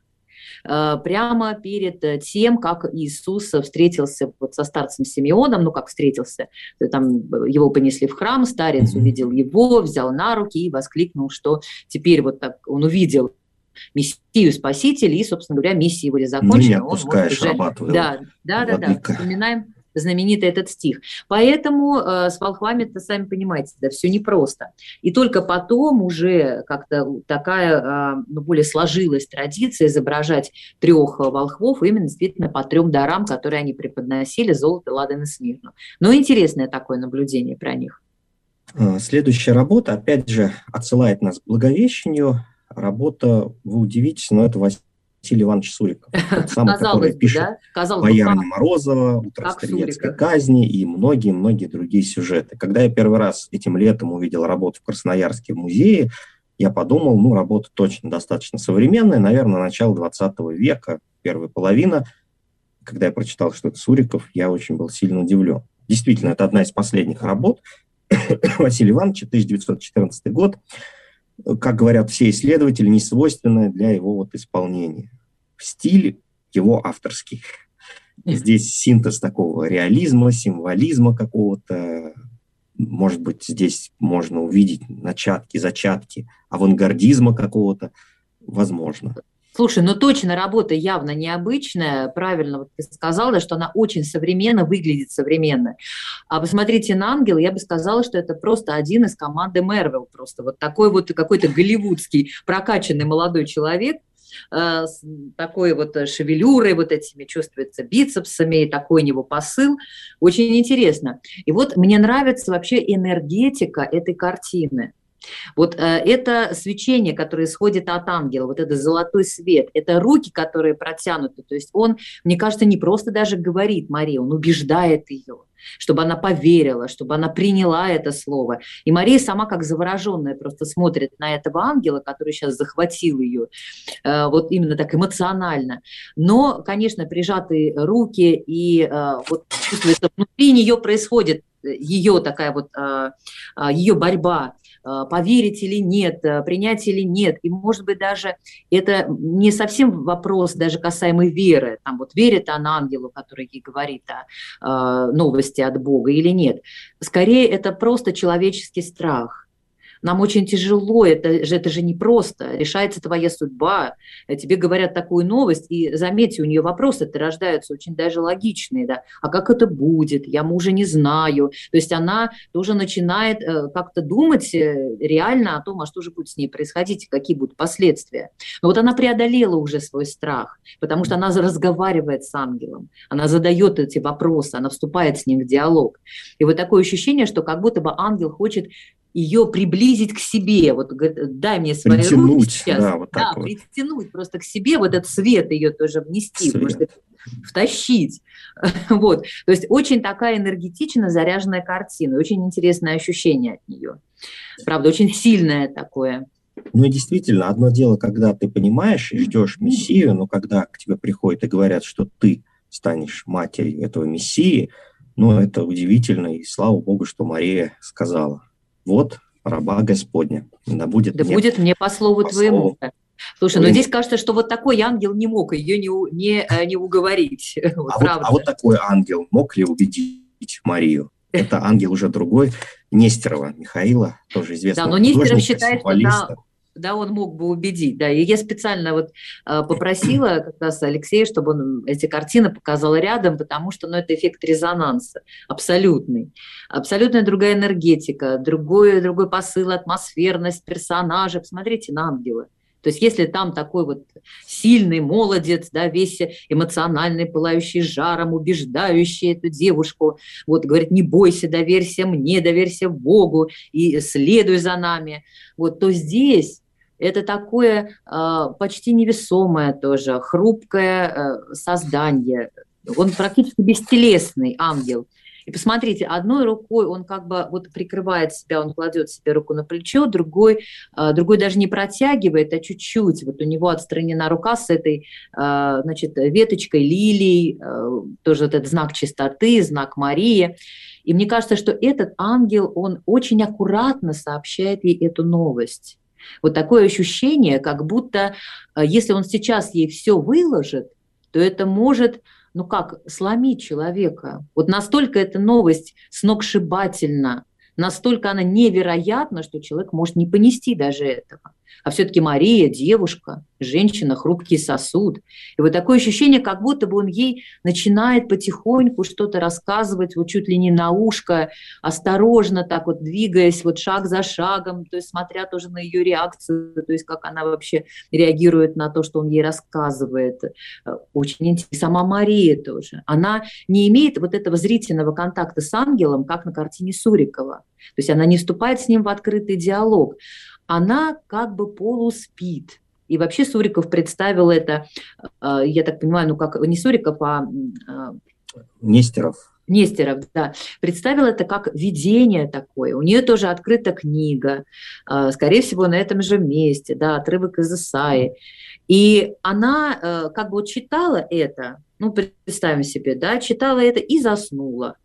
прямо перед тем, как Иисус встретился вот со старцем Симеоном, ну как встретился, там его понесли в храм, старец увидел его, взял на руки и воскликнул, что теперь вот так он увидел Мессию Спасителя, и, собственно говоря, миссия его закончена. Ну, не отпускаешь, уже... Да, да, да, да, вспоминаем знаменитый этот стих. Поэтому э, с волхвами-то, сами понимаете, да, все непросто. И только потом уже как-то такая э, ну, более сложилась традиция изображать трех волхвов именно действительно по трем дарам, которые они преподносили: золото, ладан и смирну. Но интересное такое наблюдение про них. Следующая работа, опять же, отсылает нас к Благовещению. Работа, вы удивитесь, но это Василий Иванович Суриков, тот самый, который пишет «Боярыня Морозова», «Утро Стрелецкой казни» и многие-многие другие сюжеты. Когда я первый раз этим летом увидел работу в Красноярске в музее, я подумал, ну, работа точно достаточно современная, наверное, начало двадцатого века, первая половина. Когда я прочитал, что это Суриков, я очень был сильно удивлен. Действительно, это одна из последних работ Василия Ивановича, тысяча девятьсот четырнадцатый год. Как говорят все исследователи, не свойственное для его вот исполнения. Стиль его авторский. Здесь синтез такого реализма, символизма какого-то. Может быть, здесь можно увидеть начатки, зачатки авангардизма какого-то. Возможно. Слушай, ну точно работа явно необычная, правильно вот ты сказал, да, что она очень современно выглядит современно. А посмотрите на «Ангела», я бы сказала, что это просто один из команды Marvel, просто вот такой вот какой-то голливудский прокачанный молодой человек, э, с такой вот шевелюрой, вот этими чувствуется бицепсами, и такой у него посыл. Очень интересно. И вот мне нравится вообще энергетика этой картины. Вот э, это свечение, которое исходит от ангела, вот этот золотой свет, это руки, которые протянуты, то есть он, мне кажется, не просто даже говорит Марии, он убеждает ее, чтобы она поверила, чтобы она приняла это слово. И Мария сама как завороженная просто смотрит на этого ангела, который сейчас захватил ее, э, вот именно так эмоционально. Но, конечно, прижатые руки, и э, вот чувствуется, внутри нее происходит ее такая вот, ее борьба поверить или нет, принять или нет. И, может быть, даже это не совсем вопрос даже касаемый веры. Там вот верит она ангелу, который ей говорит о новости от Бога или нет. Скорее, это просто человеческий страх. Нам очень тяжело, это же, это же непросто, решается твоя судьба, тебе говорят такую новость, и заметьте, у нее вопросы-то рождаются очень даже логичные, да, а как это будет, я мужа не знаю, то есть она тоже начинает э, как-то думать э, реально о том, а что же будет с ней происходить, какие будут последствия. Но вот она преодолела уже свой страх, потому что она разговаривает с ангелом, она задает эти вопросы, она вступает с ним в диалог, и вот такое ощущение, что как будто бы ангел хочет ее приблизить к себе, вот говорит, дай мне свои притянуть, руки сейчас, да, вот так да, вот. притянуть просто к себе, вот этот свет ее тоже внести, Свет. может, втащить, вот, то есть очень такая энергетично заряженная картина, очень интересное ощущение от нее, правда, очень сильное такое. Ну и действительно, одно дело, когда ты понимаешь и ждешь Мессию, но когда к тебе приходят и говорят, что ты станешь матерью этого Мессии, ну это удивительно, и слава Богу, что Мария сказала. Вот раба Господня, да будет, да мне, будет мне по слову по твоему. слову Слушай, твоему. но здесь кажется, что вот такой ангел не мог ее не, не, не уговорить. Вот, а, вот, а вот такой ангел мог ли убедить Марию? Это ангел уже другой, Нестерова Михаила, тоже известного да, но Нестеров художника, считает, символиста. Что, да, да, он мог бы убедить, да, и я специально вот э, попросила как раз Алексея, чтобы он эти картины показал рядом, потому что, ну, это эффект резонанса абсолютный, абсолютно другая энергетика, другой, другой посыл, атмосферность персонажа, посмотрите на ангела. То есть если там такой вот сильный молодец, да, весь эмоциональный, пылающий жаром, убеждающий эту девушку, вот говорит, не бойся, доверься мне, доверься Богу и следуй за нами, вот, то здесь это такое э, почти невесомое тоже, хрупкое э, создание. Он практически бестелесный ангел. И посмотрите, одной рукой он как бы вот прикрывает себя, он кладет себе руку на плечо, другой, другой даже не протягивает, а чуть-чуть. Вот у него отстранена рука с этой, значит, веточкой лилий, тоже этот знак чистоты, знак Марии. И мне кажется, что этот ангел, он очень аккуратно сообщает ей эту новость. Вот такое ощущение, как будто если он сейчас ей все выложит, то это может... ну как, сломить человека. Вот настолько эта новость сногсшибательна, настолько она невероятна, что человек может не понести даже этого. А все-таки Мария, девушка, женщина, хрупкий сосуд. И вот такое ощущение, как будто бы он ей начинает потихоньку что-то рассказывать, вот чуть ли не на ушко, осторожно так вот двигаясь, вот шаг за шагом, то есть смотря тоже на ее реакцию, то есть как она вообще реагирует на то, что он ей рассказывает. Очень интересно. И сама Мария тоже. Она не имеет вот этого зрительного контакта с ангелом, как на картине Сурикова. То есть она не вступает с ним в открытый диалог. Она как бы полуспит. И вообще Суриков представил это, я так понимаю, ну как не Суриков, а... Нестеров. Нестеров, да, представил это как видение такое. У нее тоже открыта книга, скорее всего, на этом же месте, да, отрывок из Исаии. И она как бы вот читала это, ну, представим себе, да, читала это и заснула.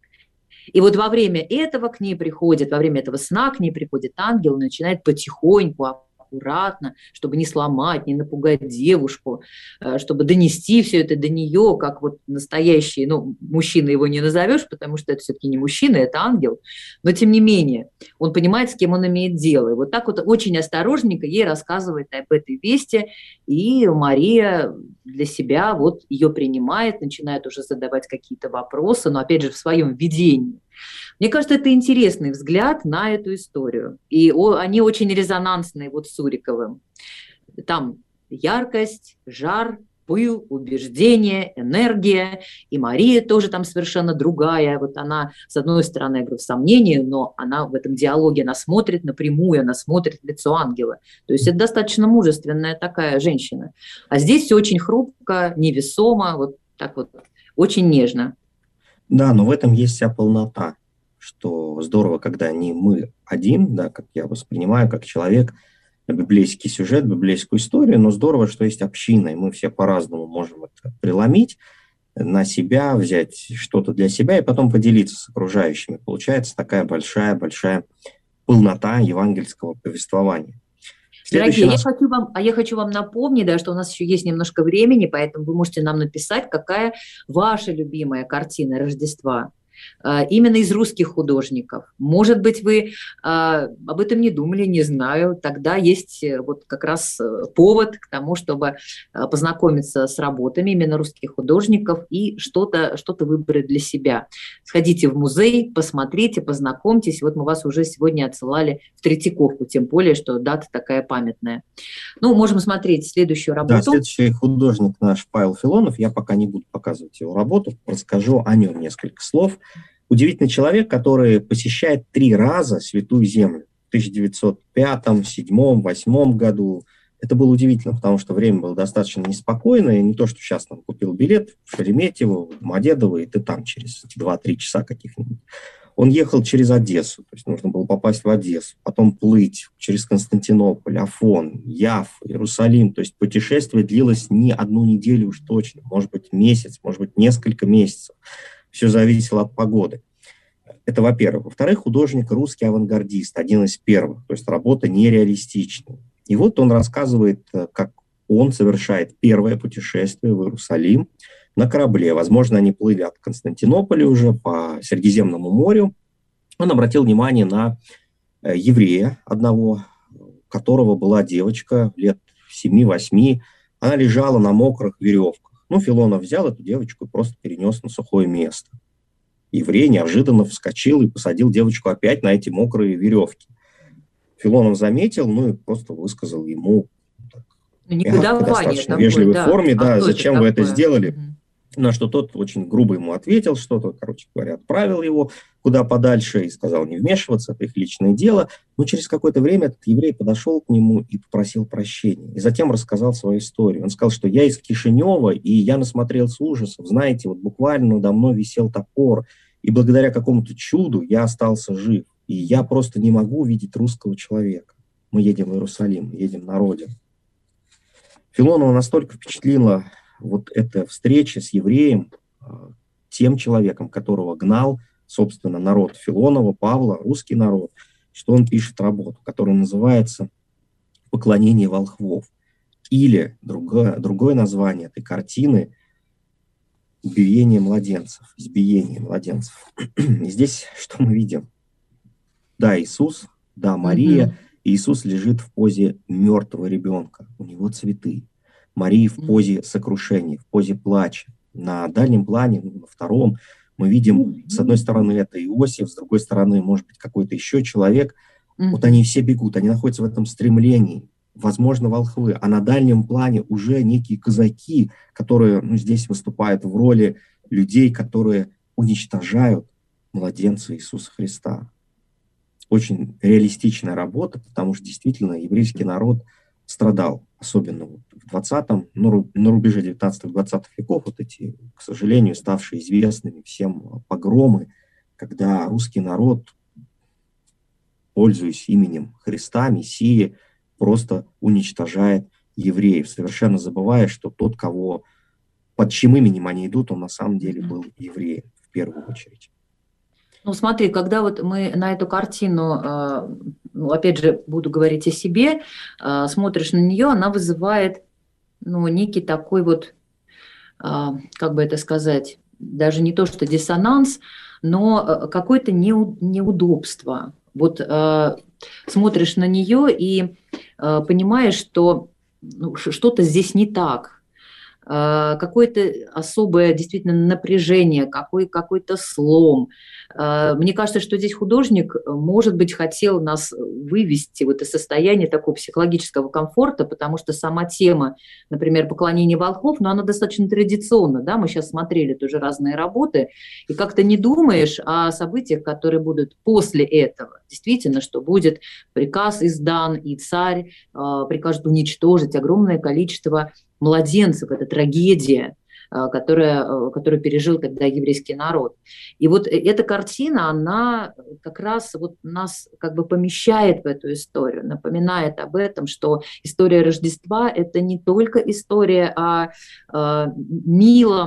И вот во время этого к ней приходит, во время этого сна к ней приходит ангел, начинает потихоньку, аккуратно, чтобы не сломать, не напугать девушку, чтобы донести все это до нее, как вот настоящий, ну, мужчина его не назовешь, потому что это все-таки не мужчина, это ангел, но тем не менее, он понимает, с кем он имеет дело. И вот так вот очень осторожненько ей рассказывает об этой вести, и Мария для себя вот ее принимает, начинает уже задавать какие-то вопросы, но опять же в своем видении. Мне кажется, это интересный взгляд на эту историю. И о, они очень резонансные вот с Суриковым. Там яркость, жар, пыл, убеждение, энергия. И Мария тоже там совершенно другая. Вот она, с одной стороны, я говорю, в сомнении, но она в этом диалоге, она смотрит напрямую, она смотрит в лицо ангела. То есть это достаточно мужественная такая женщина. А здесь все очень хрупко, невесомо, вот так вот, очень нежно. Да, но в этом есть вся полнота, что здорово, когда не мы один, да, как я воспринимаю, как человек, библейский сюжет, библейскую историю, но здорово, что есть община, и мы все по-разному можем это преломить на себя, взять что-то для себя и потом поделиться с окружающими. Получается такая большая-большая полнота евангельского повествования. Дорогие, наш... я хочу вам, а я хочу вам напомнить, да, что у нас еще есть немножко времени, поэтому вы можете нам написать, какая ваша любимая картина Рождества. Именно из русских художников. Может быть, вы а, об этом не думали, не знаю. Тогда есть вот как раз повод к тому, чтобы познакомиться с работами именно русских художников и что-то, что-то выбрать для себя. Сходите в музей, посмотрите, познакомьтесь. Вот мы вас уже сегодня отсылали в Третьяковку, тем более, что дата такая памятная. Ну, можем смотреть следующую работу. Да, следующий художник наш Павел Филонов. Я пока не буду показывать его работу, расскажу о нем несколько слов. Удивительный человек, который посещает три раза Святую Землю. В тысяча девятьсот пятом, две тысячи седьмом, две тысячи восьмом году. Это было удивительно, потому что время было достаточно неспокойное. Не то, что сейчас там купил билет в Шереметьево, в Домодедово, и ты там через два-три часа каких-нибудь. Он ехал через Одессу, то есть нужно было попасть в Одессу, потом плыть через Константинополь, Афон, Яффу, Иерусалим. То есть путешествие длилось не одну неделю уж точно, может быть месяц, может быть несколько месяцев. Все зависело от погоды. Это во-первых. Во-вторых, художник русский авангардист, один из первых, то есть работа нереалистичная. И вот он рассказывает, как он совершает первое путешествие в Иерусалим на корабле. Возможно, они плыли от Константинополя уже по Средиземному морю. Он обратил внимание на еврея одного, у которого была девочка лет семи-восьми. Она лежала на мокрых веревках. Ну, Филонов взял эту девочку и просто перенес на сухое место. Еврей неожиданно вскочил и посадил девочку опять на эти мокрые веревки. Филонов заметил, ну и просто высказал ему так, мягко, достаточно такое, вежливой да. форме, да, а зачем вы это сделали? Угу. На что тот очень грубо ему ответил что-то, короче говоря, отправил его куда подальше и сказал не вмешиваться, это их личное дело. Но через какое-то время этот еврей подошел к нему и попросил прощения. И затем рассказал свою историю. Он сказал, что я из Кишинева, и я насмотрелся ужасов. Знаете, вот буквально надо мной висел топор, и благодаря какому-то чуду я остался жив. И я просто не могу увидеть русского человека. Мы едем в Иерусалим, мы едем на родину. Филонова настолько впечатлила вот эта встреча с евреем, тем человеком, которого гнал, собственно, народ Филонова, Павла, русский народ, что он пишет работу, которая называется «Поклонение волхвов». Или другое, другое название этой картины «Убиение младенцев», «Избиение младенцев». И здесь что мы видим? Да, Иисус, да, Мария. Mm-hmm. Иисус лежит в позе мертвого ребенка. У него цветы. Мария в позе сокрушения, в позе плача. На дальнем плане, на втором, мы видим, с одной стороны, это Иосиф, с другой стороны, может быть, какой-то еще человек. Mm-hmm. Вот они все бегут, они находятся в этом стремлении. Возможно, волхвы. А на дальнем плане уже некие казаки, которые ну, здесь выступают в роли людей, которые уничтожают младенца Иисуса Христа. Очень реалистичная работа, потому что действительно еврейский народ страдал, особенно вот в двадцатом, ну, на рубеже девятнадцатого-двадцатого веков, вот эти, к сожалению, ставшие известными всем погромы, когда русский народ, пользуясь именем Христа, Мессии, просто уничтожает евреев, совершенно забывая, что тот, кого, под чьим именем они идут, он на самом деле был евреем в первую очередь. Ну, смотри, когда вот мы на эту картину, ну, опять же, буду говорить о себе, смотришь на нее, она вызывает, ну, некий такой вот, как бы это сказать, даже не то, что диссонанс, но какое-то неудобство. Вот смотришь на нее и понимаешь, что ну, что-то здесь не так. Какое-то особое действительно напряжение, какой, какой-то слом. Мне кажется, что здесь художник, может быть, хотел нас вывести в это состояние такого психологического комфорта, потому что сама тема, например, поклонения волхвов, но она достаточно традиционна, да, мы сейчас смотрели тоже разные работы, и как-то не думаешь о событиях, которые будут после этого. Действительно, что будет приказ издан, и царь прикажет уничтожить огромное количество младенцев, это трагедия, которая, которую пережил тогда еврейский народ. И вот эта картина, она как раз вот нас как бы помещает в эту историю, напоминает об этом, что история Рождества – это не только история о, о милом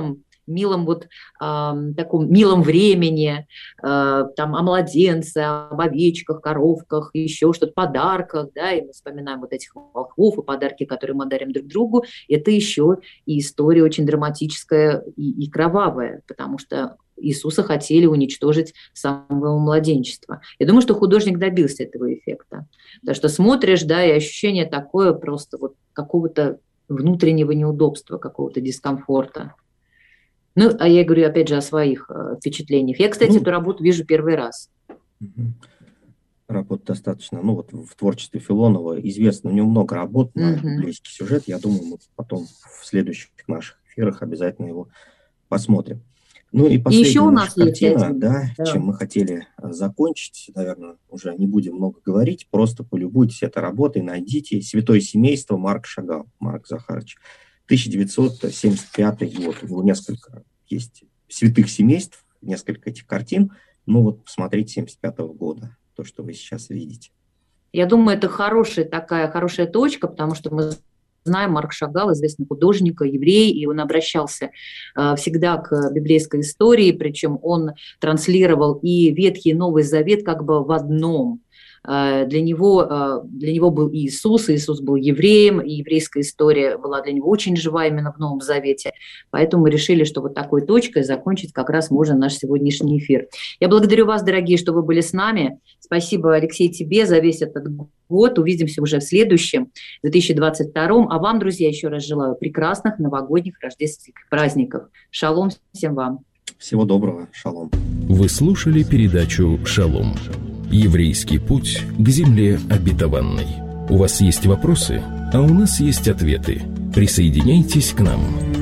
милом вот э, таком милом времени, э, там о младенце, об овечках, коровках, еще что-то, подарках, да, и мы вспоминаем вот этих волхвов и подарки, которые мы дарим друг другу, это еще и история очень драматическая и, и кровавая, потому что Иисуса хотели уничтожить с самого младенчества. Я думаю, что художник добился этого эффекта. Потому что смотришь, да, и ощущение такое просто вот какого-то внутреннего неудобства, какого-то дискомфорта. Ну, а я говорю, опять же, о своих э, впечатлениях. Я, кстати, ну, эту работу вижу первый раз. Работа достаточно, ну, вот в творчестве Филонова известно, у него много работ на библейский сюжет. Я думаю, мы потом в следующих наших эфирах обязательно его посмотрим. Ну и последняя и еще у нас картина, да, да. чем мы хотели закончить, наверное, уже не будем много говорить, просто полюбуйтесь этой работой, найдите «Святое семейство» Марк Шагал, Марк Захарович, тысяча девятьсот семьдесят пятый год. У него несколько есть святых семейств, несколько этих картин, ну вот посмотрите семьдесят пятого года, то, что вы сейчас видите. Я думаю, это хорошая такая, хорошая точка, потому что мы знаем, Марк Шагал, известный художник, еврей, и он обращался э, всегда к библейской истории, причем он транслировал и Ветхий, и Новый Завет как бы в одном. Э, для него, э, для него был Иисус, Иисус был евреем, и еврейская история была для него очень жива именно в Новом Завете. Поэтому мы решили, что вот такой точкой закончить как раз можно наш сегодняшний эфир. Я благодарю вас, дорогие, что вы были с нами. Спасибо, Алексей, тебе за весь этот год. Увидимся уже в следующем, две тысячи двадцать втором. А вам, друзья, еще раз желаю прекрасных новогодних рождественских праздников. Шалом всем вам. Всего доброго. Шалом. Вы слушали передачу «Шалом». Еврейский путь к земле обетованной. У вас есть вопросы, а у нас есть ответы. Присоединяйтесь к нам.